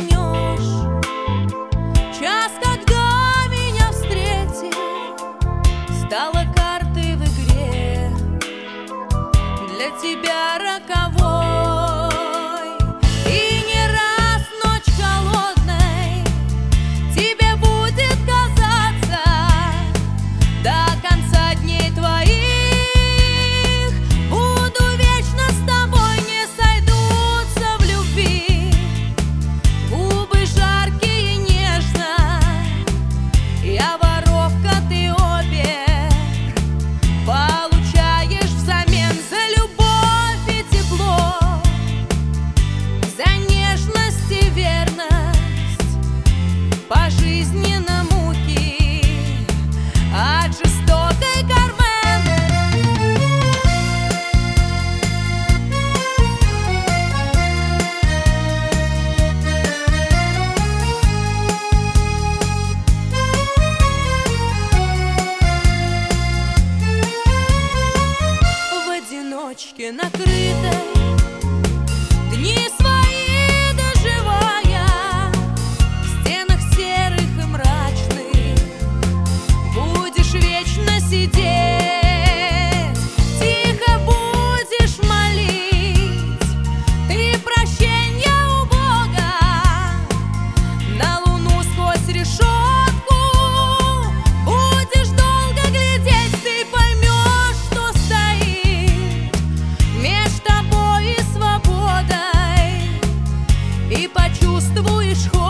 вернешь час, когда меня встретил. Стала картой в игре для тебя роковой. И не раз ночь холодной тебе будет казаться до конца дней твоих. Буду вечно с тобой, не сойдутся в любви губы жаркие и нежно. Я воровка, ты обе, получаешь взамен за любовь и тепло, за нежность и верность, пожизненно муки от жестокой Кармен. В одиночке накрытой дни свои доживая, в стенах серых и мрачных будешь вечно сидеть. Тихо будешь молить ты прощенья у Бога. На луну сквозь решетку будешь долго глядеть. Ты поймешь, что стоит меж тобой и свободой, и почувствуешь